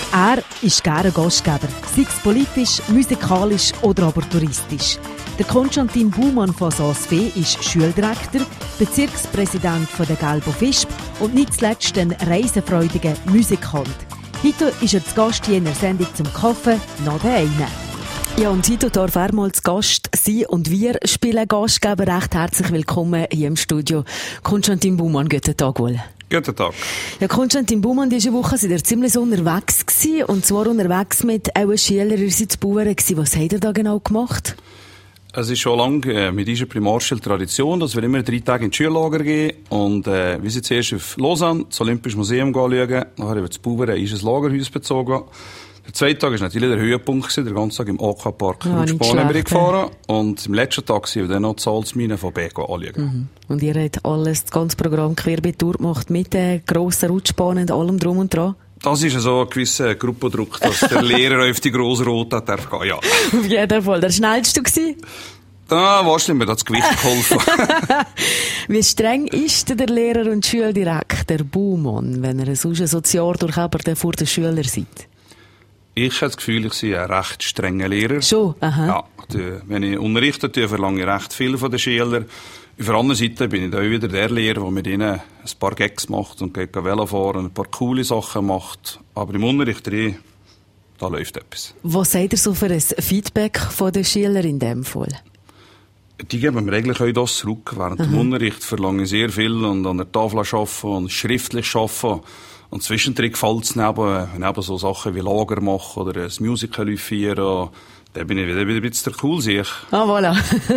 Er ist gerne Gastgeber, sei es politisch, musikalisch oder aber touristisch. Der Konstantin Baumann von Saas-Fee ist Schuldirektor, Bezirkspräsident der Gelbo Visp und nicht zuletzt ein reisefreudiger Musikant. Heute ist er zu Gast hier in der Sendung zum Kaffee nach der einen. Ja, und heute darf er mal zu Gast sein und wir spielen Gastgeber. Recht herzlich willkommen hier im Studio. Konstantin Baumann, guten Tag wohl. Guten Tag. Ja, Konstantin Baumann, diese Woche seid ihr ziemlich unterwegs gewesen, und zwar unterwegs mit euren Schülern. Ihr seid zu Bauern gewesen. Was habt ihr da genau gemacht? Es ist schon lange mit dieser Primarschule Tradition, dass wir immer 3 Tage in die Schullager gehen und wir sind zuerst auf Lausanne, das Olympische Museum schauen, nachher haben wir zu Bauern ein Lagerhaus bezogen. Der zweite Tag war natürlich der Höhepunkt, der ganze Tag im AK-Park Rutschbahn gefahren. Und am letzten Tag sind wir dann noch die Salzmine von Beek anschauen. Mhm. Und ihr habt alles, das ganze Programm querbeet durchgemacht mit den grossen Rutschbahnen und allem drum und dran? Das ist so ein gewisser Gruppendruck, dass der Lehrer auf die grosse Rote darf gehen, ja. Auf jeden Fall. Der schnellste gewesen? Da wahrscheinlich mir das Gewicht geholfen. Wie streng ist der Lehrer und Schuldirektor Baumann, wenn er sonst so das Jahr durch vor den Schülern seid? Ich habe das Gefühl, ich bin ein recht strenger Lehrer. Schon? Aha. Ja, wenn ich unterrichte, verlange ich recht viel von den Schülern. Auf der anderen Seite bin ich da wieder der Lehrer, der mit ihnen ein paar Gags macht und geht Velo fahren, ein paar coole Sachen macht. Aber im Unterricht, da läuft etwas. Was seid ihr so für ein Feedback von den Schülern in dem Fall? Die geben mir eigentlich auch das zurück. Während dem Unterricht verlange ich sehr viel und an der Tafel arbeiten und schriftlich arbeiten. Und zwischendrin gefällt es neben so Sachen wie Lager machen oder ein Musical führen. Da bin ich wieder ein bisschen der Coolsieg. Ah, voilà.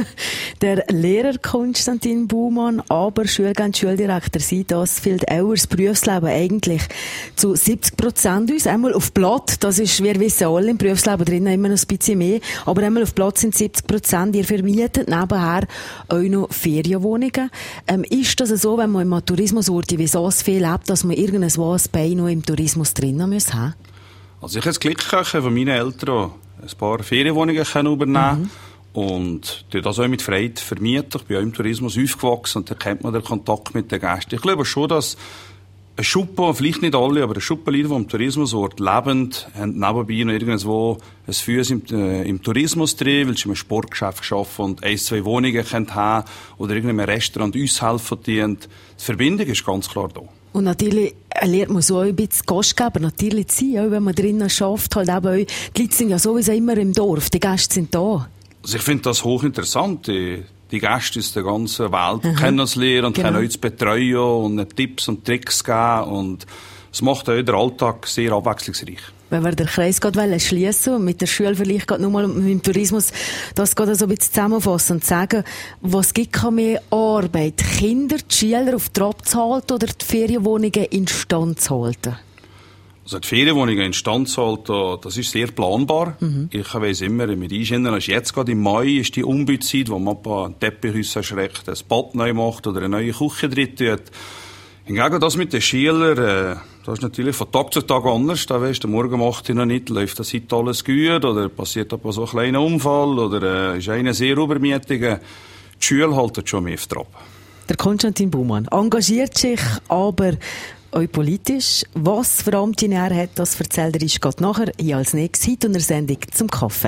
Der Lehrer Konstantin Baumann, aber Schuldirektor, sieht das fehlt auch das Berufsleben eigentlich zu 70% uns. Einmal auf Blatt, das ist, wir wissen alle, im Berufsleben drinnen immer noch ein bisschen mehr, aber einmal auf Blatt sind 70%. Ihr vermietet nebenher auch noch Ferienwohnungen. Ist das so, wenn man im Tourismusort wie Saas-Fee lebt, dass man irgendwas bei noch im Tourismus drinnen haben muss? Also ich habe das Glück von meinen Eltern ein paar Ferienwohnungen übernehmen und das auch mit Freude vermieten. Ich bin auch im Tourismus aufgewachsen und da kennt man den Kontakt mit den Gästen. Ich glaube schon, dass ein Schuppen, vielleicht nicht alle, aber ein Schuppen Leute, die im Tourismusort lebend, haben nebenbei noch irgendwo ein Füß im Tourismus drin, weil sie im Sportgeschäft arbeiten und 1-2 Wohnungen haben oder irgendeinem Restaurant uns helfen. Die Verbindung ist ganz klar da. Und natürlich lernt man so ein bisschen Gastgeber natürlich zu sein, auch wenn man drinnen schafft. Halt eben auch, die Leute sind ja sowieso immer im Dorf, die Gäste sind da. Also ich finde das hochinteressant, die Gäste aus der ganzen Welt kennenzulernen und können uns betreuen und Tipps und Tricks geben. Und es macht auch den Alltag sehr abwechslungsreich. Wenn wir den Kreis schliessen und mit der Schule vielleicht gerade nochmal mit dem Tourismus das gerade so ein bisschen zusammenfassen und sagen, was gibt mehr Arbeit? Kinder, die Schüler auf Trab zu halten oder die Ferienwohnungen instand zu halten? Also die Ferienwohnungen instand zu halten, das ist sehr planbar. Ich weiss immer, mit Einschänden, jetzt gerade im Mai ist die Umbauzeit, wo man ein Teppichhaus erschreckt, ein Bad neu macht oder eine neue Küche drin tut. Hingegen das mit den Schülern, das ist natürlich von Tag zu Tag anders. Da weisst du, morgen macht er noch nicht, läuft das heute alles gut, oder passiert aber so ein kleiner Unfall, oder ist einer sehr übermütig. Die Schule halten schon mehr auf Trab. Der Konstantin Baumann engagiert sich aber auch politisch. Was für Amt er hat, das erzählt er uns gerade nachher hier als nächstes heute in der Sendung zum Kaffee.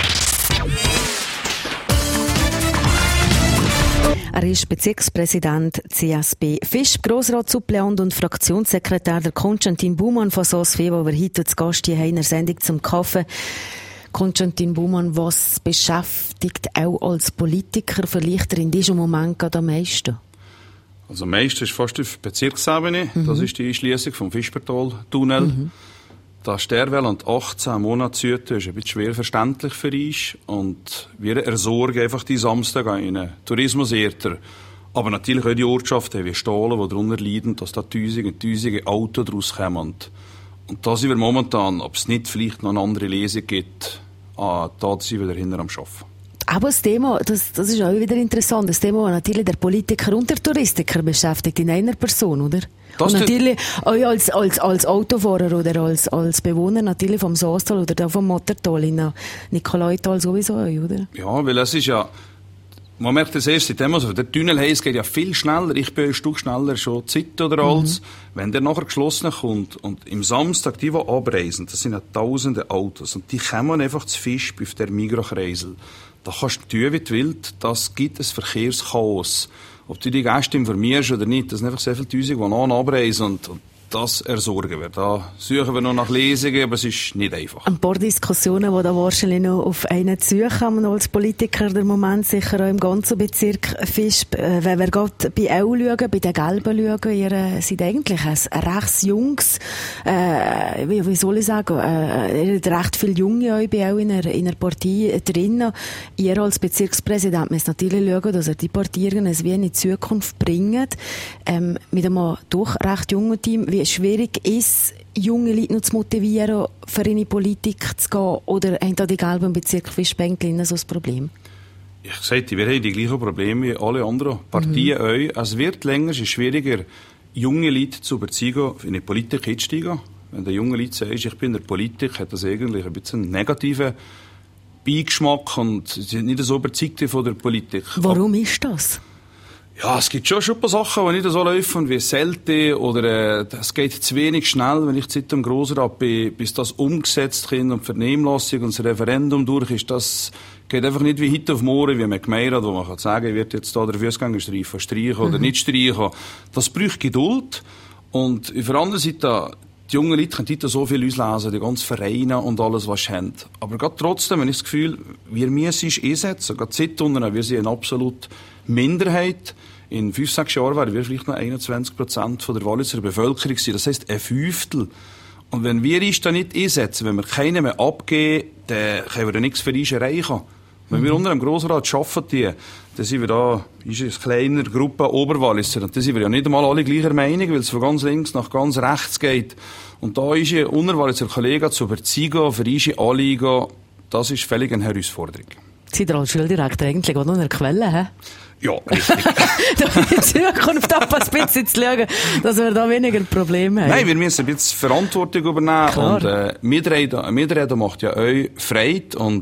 Er ist Bezirkspräsident CSB Visp, Grossratssuppleant und Fraktionssekretär der Konstantin Baumann von Saas-Fee, wo wir heute zu Gast hier in der Sendung zum Kaffee. Konstantin Baumann, was beschäftigt auch als Politiker vielleicht in diesem Moment gerade am meisten? Also am meisten ist fast auf Bezirksebene. Das ist die Einschliessung vom Fispertal-Tunnel. Das Sterwell 18 Monate Süden ist ein bisschen schwer verständlich für uns. Und wir ersorgen einfach die Samstag einen Tourismusärter. Aber natürlich auch die Ortschaften wie Stahlen, die darunter leiden, dass da tausende Autos draus kommen. Und da sind wir momentan, ob es nicht vielleicht noch eine andere Lesung gibt, da sind wir dahinter am Arbeiten. Aber das Thema, das ist auch wieder interessant, das Thema, das natürlich der Politiker und der Touristiker beschäftigt in einer Person, oder? Und natürlich auch als Autofahrer oder als Bewohner natürlich vom Saastal oder vom Mottertal in Nikolaital sowieso, oder? Ja, weil es ist ja, Man merkt das erst, seitdem also der Tunnel heisst, geht ja viel schneller. Ich bin ein Stück schneller schon Zeit oder als. Wenn der nachher geschlossen kommt und im Samstag, die abreisen, das sind ja tausende Autos und die kommen einfach zu Fisch auf der Mikrokreisel. Da kannst du tun, wie du willst. Das gibt ein Verkehrschaos. Ob du die Gäste informierst oder nicht, das sind einfach sehr viele Tausende, die noch abreisen und das ersorgen wir. Da suchen wir noch nach Lesungen, aber es ist nicht einfach. Ein paar Diskussionen, die da wahrscheinlich noch auf einen zukommen als Politiker, der Moment sicher auch im ganzen Bezirk Visp. Wenn wir gerade bei EU schauen, bei den Gelben schauen, ihr seid eigentlich ein recht junges, wie soll ich sagen, recht viele Junge euch bei EU in einer Partei drinnen. Ihr als Bezirkspräsident müsst natürlich schauen, dass ihr die Partei irgendwie in die Zukunft bringt. Mit einem doch recht jungen Team. Wie schwierig ist, junge Leute noch zu motivieren, für in die Politik zu gehen? Oder haben da die Gelben Bezirke Fischbänklinnen so ein Problem? Ich sagte, wir haben die gleichen Probleme wie alle anderen Partien auch. Es wird länger, es ist schwieriger, junge Leute zu überzeugen, in die Politik einzusteigen. Wenn der junge Leute sagt, ich bin in der Politik, hat das eigentlich ein bisschen einen negativen Beigeschmack und sie sind nicht so überzeugt von der Politik. Warum ist das? Ja, es gibt schon ein paar Sachen, die nicht so laufen wie selten oder es geht zu wenig schnell, wenn ich seit dem Grossrat bin, bis das umgesetzt wird und die Vernehmlassung und das Referendum durch ist. Das geht einfach nicht wie heute auf morgen, wie man gemeint hat, wo man kann sagen, wird jetzt da der Fußgängerstreifen streichen oder nicht streichen. Das braucht Geduld und auf der anderen Seite, die jungen Leute können heute so viel auslesen, die ganzen Vereine und alles, was sie haben. Aber gerade trotzdem, wenn ich das Gefühl, wir müssen uns einsetzen, gerade Zeitunternehmen, wir sind eine absolute Minderheit. In 5-6 Jahren werden wir vielleicht noch 21% von der Walliser Bevölkerung sein. Das heisst, ein Fünftel. Und wenn wir uns da nicht einsetzen, wenn wir keinen mehr abgeben, dann können wir da nichts für uns erreichen. Wenn wir unter dem Grossrat arbeiten, dann sind wir da, ist eine kleine Gruppe Oberwalliser. Und dann sind wir ja nicht einmal alle gleicher Meinung, weil es von ganz links nach ganz rechts geht. Und da ist ein Unterwalliser Kollege zu überzeugen, für unsere Anliegen, das ist völlig eine Herausforderung. Seid ihr als Schuldirektor eigentlich auch noch in der Quelle, hä? Ja, richtig. Da in Zukunft ein bisschen zu schauen, dass wir da weniger Probleme haben. Nein, wir müssen ein bisschen Verantwortung übernehmen. Klar. Und Mitreden macht ja euch Freude. Und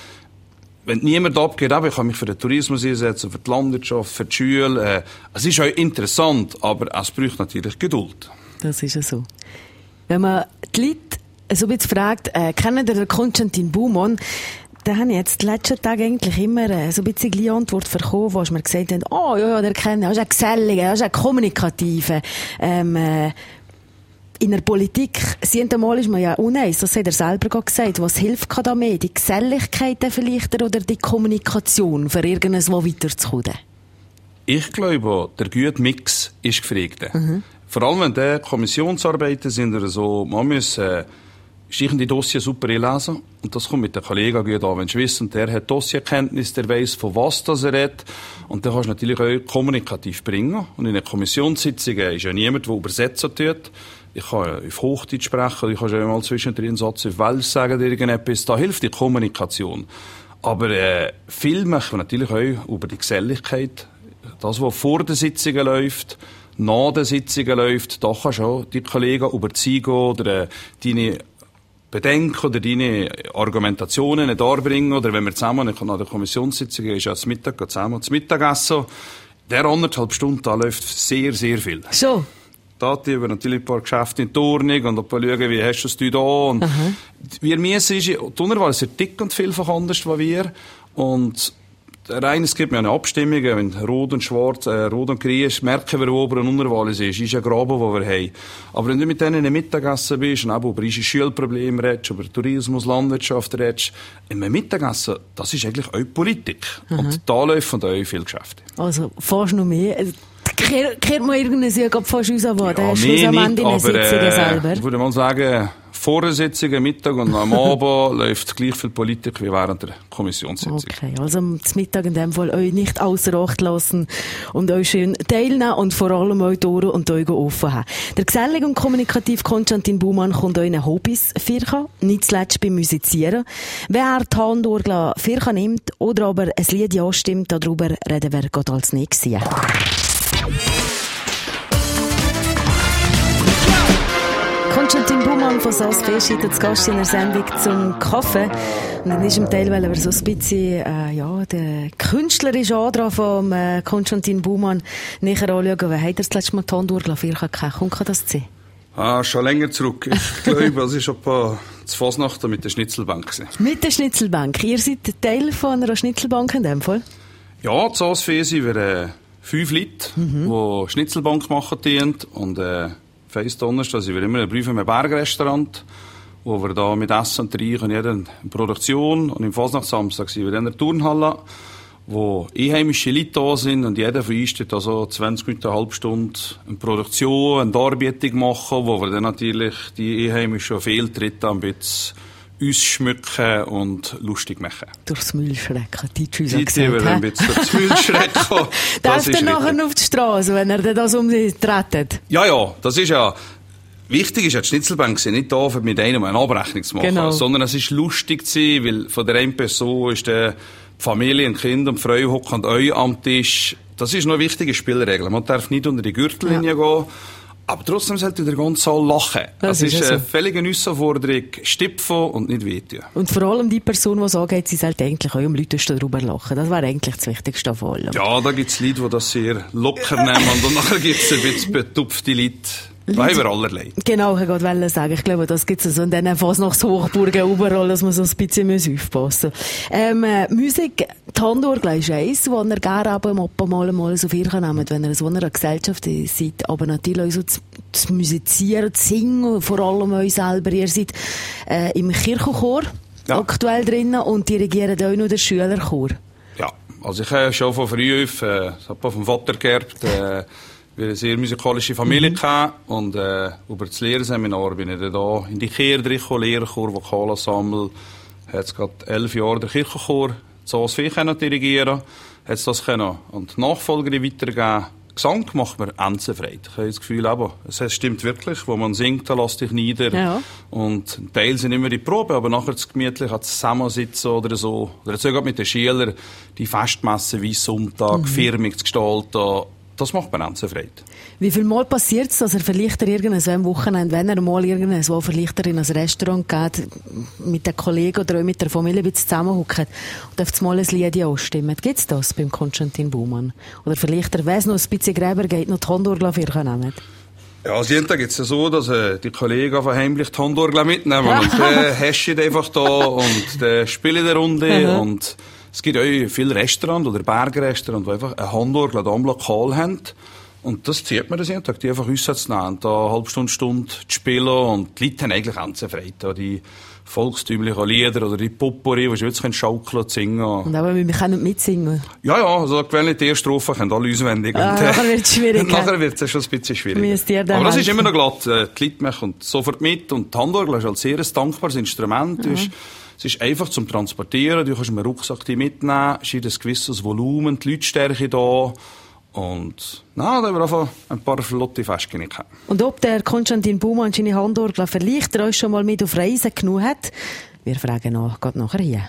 wenn niemand abgeht, ich kann mich für den Tourismus einsetzen, für die Landwirtschaft, für die Schule. Es ist auch interessant, aber es braucht natürlich Geduld. Das ist ja so. Wenn man die Leute so ein bisschen fragt, kennen Sie den Konstantin Baumann? Da habe ich jetzt die letzten Tage eigentlich immer so ein bisschen die Antwort bekommen, wo mir gesagt haben, oh ja, der kennt, er ist ein Geselliger, er ist ein Kommunikativer. In der Politik, einmal ist man ja uneins, das hat er selber gesagt. Was hilft da mehr? Die Geselligkeit vielleicht oder die Kommunikation, für irgendwo weiterzukommen? Ich glaube, der gute Mix ist gefragt. Vor allem, wenn die Kommissionsarbeiten sind oder so, man muss die Dossier super lesen. Und das kommt mit den Kollegen gut an. Wenn du wissen, der hat Dossierkenntnis, der weiss, von was das er redet. Und dann kannst du natürlich auch kommunikativ bringen. Und in einer Kommissionssitzung ist ja niemand, der übersetzen tut. Ich kann auf Hochdeutsch sprechen, ich kann schon mal zwischendrin einen Satz auf Welsch sagen, irgendetwas. Da hilft die Kommunikation. Aber viel machen wir natürlich auch über die Geselligkeit. Das, was vor den Sitzungen läuft, nach den Sitzungen läuft, da kannst du auch die Kollegen überzeugen oder deine Bedenken oder deine Argumentationen darbringen. Oder wenn wir zusammen nach der Kommissionssitzung ist ja zum Mittag zusammen zum Mittagessen. Der 1,5 Stunden, da läuft sehr, sehr viel. So. Da haben wir natürlich ein paar Geschäfte in Turnung und ein paar schauen, wie hast du es da. Und wir müssen, die Unterwahl ist sehr dick und vielfach anders als wir. Und es gibt mir eine Abstimmung, wenn Rot und Schwarz, Rot und Grün ist, merken wir, wo oben und Unterwahl ist ein Graben, den wir haben. Aber wenn du mit denen im Mittagessen bist und auch über unsere Schulprobleme redest, über Tourismus, Landwirtschaft redest, im Mittagessen, das ist eigentlich auch Politik. Und da laufen da auch viele Geschäfte. Also fast noch mehr. Kehrt man irgendwie fast uns an, der Schlussament in den Sitzungen selber? Ich würde mal sagen, vor der Sitzung, Mittag und am Abend läuft gleich viel Politik wie während der Kommissionssitzung. Okay, also zum Mittag in dem Fall euch nicht außer Acht lassen und euch schön teilnehmen und vor allem euch Tore und Augen offen haben. Der gesellige und kommunikativ Konstantin Baumann kommt euren Hobbys Firka, nicht zuletzt beim Musizieren. Wer er die Handorgel Firka nimmt oder aber ein Lied ja stimmt, darüber reden wir gerade als nächstes. Konstantin Baumann von SOS Fest ist zu Gast in der Sendung zum Kaffee. Und in diesem Teil wollen wir so ein bisschen den künstlerischen Antrag von Konstantin Baumann näher anschauen. Wie hat er das letzte Mal die Hand durchgelaufen? Kommt das zu sehen? Schon länger zurück. Ich glaube, es war etwa zu Fasnacht mit der Schnitzelbank. Mit der Schnitzelbank? Ihr seid Teil von einer Schnitzelbank in dem Fall? Ja, zu SOS Fest sind wir 5 Leute, die Schnitzelbank machen dienen. Und Donnerstag sind wir immer ein Brief in einem Bergrestaurant, wo wir da mit Essen und Trinken jeder eine Produktion. Und im Fasnachtssamstag sind wir in einer Turnhalle, wo einheimische Leute da sind und jeder von uns steht da so 20 Minuten, eine halbe Stunde eine Produktion, eine Darbietung machen, wo wir dann natürlich die einheimischen Fehltritte ein bisschen uns schmücken und lustig machen. Durchs Müll schrecken, die Tschüss gesagt. Die wir ein bisschen durchs Müll schrecken. Darf er nachher auf die Straße, wenn er das um sich tretet? Ja, das ist ja... Wichtig ist ja, die Schnitzelbank sind nicht da, um mit einem eine Abrechnung zu machen, sondern es ist lustig zu sein, weil von der einen Person ist die Familie und Kind und Frau hocken und euch am Tisch. Das ist noch eine wichtige Spielregel. Man darf nicht unter die Gürtellinie gehen, aber trotzdem sollte der ganze Saal lachen. Das ist eine völlige Herausforderung, stipfen und nicht wehtun. Und vor allem die Person, die so geht, sie sollte eigentlich auch am lautesten darüber lachen. Das wäre eigentlich das Wichtigste von allem. Ja, da gibt es Leute, die das sehr locker nehmen und nachher gibt es ein bisschen betupfte Leute. Da haben wir allerlei. Genau, ich wollte sagen. Ich glaube, das gibt es so in diesen Fasnachtshochburgen überall, dass man so ein bisschen aufpassen muss. Musik, die Handorgel ist eins, wo ihr gerne aber mal so viel nehmt, wenn ihr in so einer Gesellschaft seid. Aber natürlich auch so zu musizieren, zu singen, vor allem euch selber. Ihr seid im Kirchenchor aktuell drinnen und dirigiert auch noch den Schülerchor. Ja, also ich habe schon von früh auf, vom Vater geerbt, wir eine sehr musikalische Familie gehabt und über das Lehrerseminar bin ich dann da in die Kirche gekommen, Lehrerchor, Vokalensemble. Jetzt gerade 11 Jahre der Kirchenchor SOS Fest dirigieren. Jetzt das können an die Nachfolgerin weitergeben. Gesang macht mir Ensenfreude. Ich habe das Gefühl, aber es stimmt wirklich, wo man singt, da lass dich nieder. Ja. Und ein Teil sind immer die Probe, aber nachher gemütlich zusammensitzen oder so. Oder jetzt sogar mit den Schülern die Festmessen wie Sonntag, firmig zu gestalten. Das macht mir Freude. Wie viel Mal passiert es, dass er vielleicht am Wochenende, wenn er mal irgendwo vielleicht in ein Restaurant geht, mit den Kollegen oder auch mit der Familie ein bisschen zusammenhockt und auf mal ein Lied anstimmen? Gibt es das beim Konstantin Baumann? Oder vielleicht, wenn es noch ein bisschen gräber geht, noch die Handorgel für nehmen? Ja, also jeden Tag ist es ja so, dass die Kollegen einfach heimlich die Handorgel mitnehmen und dann häschen einfach da und dann spielen eine Runde und es gibt auch viele Restaurants oder Bergrestaurants, die einfach eine Handorgel am Lokal haben. Und das zieht man das jeden Tag, die einfach auszunehmen und da eine halbe Stunde zu spielen. Und die Leute haben eigentlich Ensenfreude. Die volkstümlichen Lieder oder die Potpourri, die sie schaukeln und singen. Und aber wir können mitsingen. Ja, also gewöhnlich die erste Strophe können alle auswendig. Nachher wird es schwierig. Nachher wird es schon ein bisschen schwierig. Aber das ist immer noch glatt. Die Leute machen sofort mit. Und die Handorgel ist halt sehr ein dankbares Instrument. Es ist einfach zum Transportieren. Du kannst einen Rucksack mitnehmen, es ist ein gewisses Volumen, die Lautstärke da. Und da haben wir einfach ein paar flotte Festchen gehabt. Und ob der Konstantin Baumann seine Handorgel vielleicht euch schon mal mit auf Reisen genommen hat, wir fragen nach, geht nachher hier.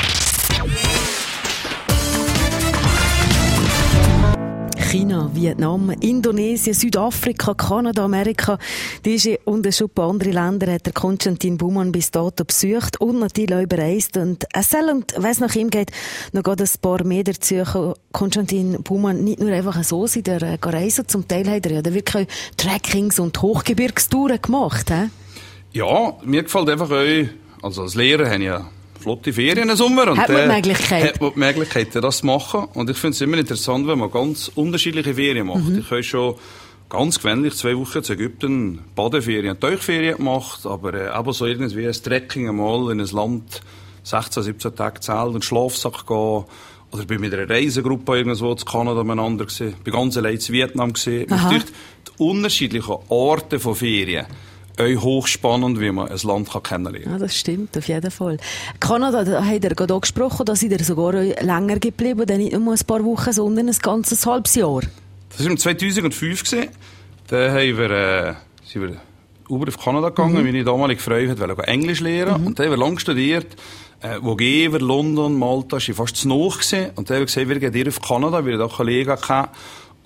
China, Vietnam, Indonesien, Südafrika, Kanada, Amerika, und schon ein paar andere Länder hat der Konstantin Baumann bis dato besucht und natürlich auch bereist. Und es soll, und wenn es nach ihm geht, noch ein paar mehr dazu. Konstantin Baumann nicht nur einfach so sein, der reisen, zum Teil hat er ja wirklich auch Trekkings und Hochgebirgstouren gemacht. He? Ja, mir gefällt einfach auch, also als Lehrer habe ich ja flotte Ferien im Sommer. Und hat man die Möglichkeit, das zu machen. Und ich finde es immer interessant, wenn man ganz unterschiedliche Ferien macht. Ich habe schon ganz gewöhnlich 2 Wochen zu Ägypten Badeferien, Tauchferien gemacht, aber aber so irgendwie ein Trekking einmal in ein Land, 16, 17 Tage Zelt und Schlafsack gehen. Oder bin mit einer Reisegruppe irgendwo zu Kanada miteinander gewesen. Bin ganz allein in Vietnam gewesen. Natürlich die unterschiedlichen Arten von Ferien. Auch hochspannend, wie man ein Land kennenlernen kann. Ja, das stimmt, auf jeden Fall. Kanada, da hat er gerade auch gesprochen, dass sie sogar länger geblieben, denn nicht nur ein paar Wochen, sondern ein ganzes halbes Jahr. Das war im 2005 gewesen. Da sind wir über auf Kanada gegangen, meine damalige Frau wollte Englisch lernen. Und da haben wir lange studiert. Wo gehen wir? London, Malta, war fast zu nah gewesen. Und da haben wir gesagt, wir gehen auf Kanada, weil wir da Kollegen hatten.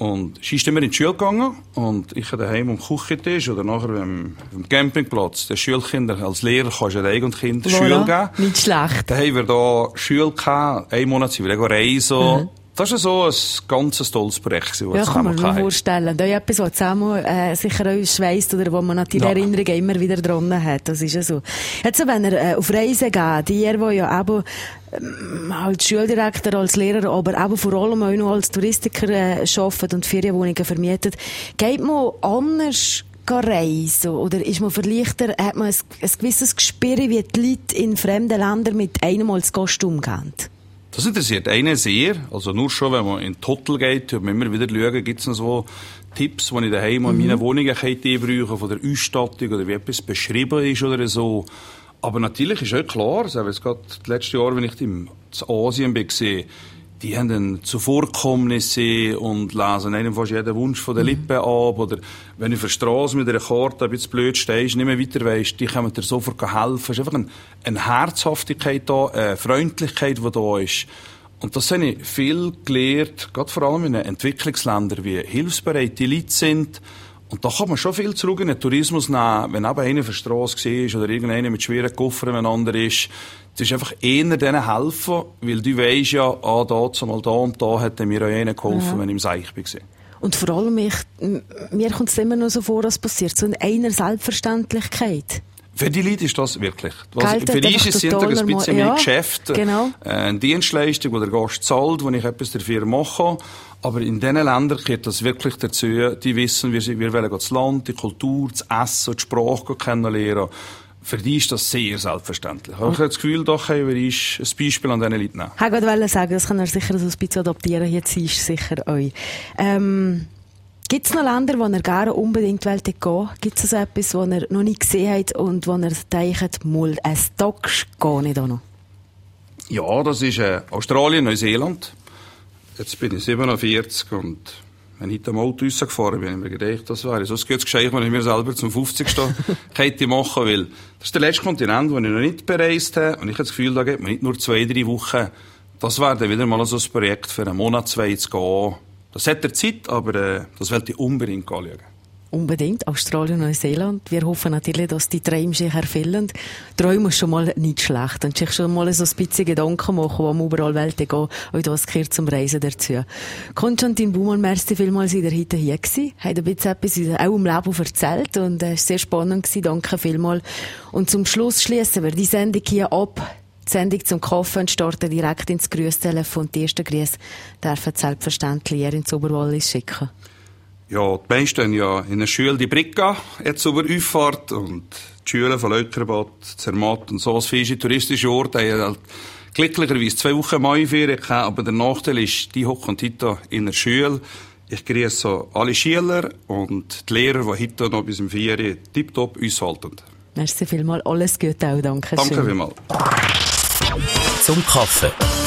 Und sie ist immer in die Schule gegangen und ich daheim am Küchentisch oder nachher am Campingplatz. Den Schulkindern als Lehrer kannst du ein Kind Schule geben. Nicht schlecht. Dann haben wir da Schule gehabt. Einen Monat sind wir reisen. Das war so ein ganz tolles Projekt. Ja, kann man mir vorstellen. Da ist etwas, was zusammen sicher auch schweisst oder wo man natürlich Erinnerungen immer wieder dran hat. Das ist ja so. Jetzt, wenn er auf Reisen geht, ihr, wo ja eben als Schuldirektor, als Lehrer, aber eben vor allem auch noch als Touristiker arbeitet und Ferienwohnungen vermietet, geht man anders reisen? Oder ist man vielleicht, hat man ein gewisses Gespür, wie die Leute in fremden Ländern mit einem als Gast umgehen? Das interessiert einen sehr. Also nur schon, wenn man in die Hotel geht, man immer wieder schauen, gibt es noch so Tipps, die ich daheim in meinen Wohnungen einbrauche, von der Ausstattung oder wie etwas beschrieben ist oder so. Aber natürlich ist auch klar, also jetzt gerade das letzte Jahr, wenn ich in Asien war, die haben dann Zuvorkommnisse und lesen einem fast jeden Wunsch von den Lippen ab. Oder wenn du auf der Straße mit einer Karte ein bisschen blöd stehst, nicht mehr weiter weisst, die können dir sofort helfen. Es ist einfach eine Herzhaftigkeit da, eine Freundlichkeit, die da ist. Und das habe ich viel gelernt, gerade vor allem in Entwicklungsländern, wie hilfsbereit die Leute sind. Und da kann man schon viel zurück in den Tourismus nehmen, wenn eben einer auf der Straße ist oder irgendeiner mit schweren Koffern einander ist. Es ist einfach eher denen helfen, weil du weisst ja, da und da hat mir auch einer geholfen, wenn ich im Seich war. Und vor allem, mir kommt es immer noch so vor, dass passiert, so in einer Selbstverständlichkeit. Für die Leute ist das wirklich. Für die ist es ein bisschen mehr Geschäft, eine Dienstleistung, die der Gast zahlt, wo ich etwas dafür mache. Aber in diesen Ländern gehört das wirklich dazu. Die wissen, wir wollen das Land, die Kultur, das Essen, die Sprache kennenlernen. Für die ist das sehr selbstverständlich. Ich habe das Gefühl, doch, ein Beispiel an diesen Leuten nehmen. Ich wollte sagen, das kann er sicher so ein bisschen adaptieren. Jetzt ist sicher euch. Gibt es noch Länder, wo ihr gerne unbedingt gehen wollt? Gibt es also etwas, was ihr noch nicht gesehen habt und wo ihr denkt, mal, ein Tag geht nicht auch noch? Ja, das ist Australien, Neuseeland. Jetzt bin ich 47 und wenn ich heute am Auto rausgefahren bin, habe ich mir gedacht, das wäre so ein gutes Geschenk, wenn ich mir selber zum 50. hätte machen, weil das ist der letzte Kontinent, den ich noch nicht bereist habe und ich habe das Gefühl, da geht man nicht nur 2-3 Wochen. Das wäre dann wieder mal so ein Projekt für einen Monat, 2 zu gehen. Das hat der Zeit, aber das wollte ich unbedingt anschauen. Unbedingt, Australien und Neuseeland. Wir hoffen natürlich, dass die Träume sich erfüllen. Träume ist schon mal nicht schlecht. Und sich schon mal so ein bisschen Gedanken machen, wo man überall Welt geht. Und das gehört zum Reisen dazu. Konstantin Baumann, merci vielmals, dass ihr heute hier gewesen. Hat ein bisschen etwas auch im Leben erzählt. Und es war sehr spannend gewesen. Danke vielmals. Und zum Schluss schließen wir die Sendung hier ab. Die Sendung zum Kaffee und starten direkt ins Grüßtelefon. Die ersten Grüße dürfen selbstverständlich hier ins Oberwallis schicken. Ja, die meisten haben ja in der Schule die Bricka jetzt über Auffahrt und die Schulen von Leukerbad, Zermatt und so, als viele touristische Orte haben halt glücklicherweise 2 Wochen Maiferien gehabt, aber der Nachteil ist, die hocken heute in der Schule. Ich grüße alle Schüler und die Lehrer, die heute noch bis im Ferien tiptop uns halten. Merci vielmals, alles Gute auch, danke schön. Danke vielmals. Zum Kaffee.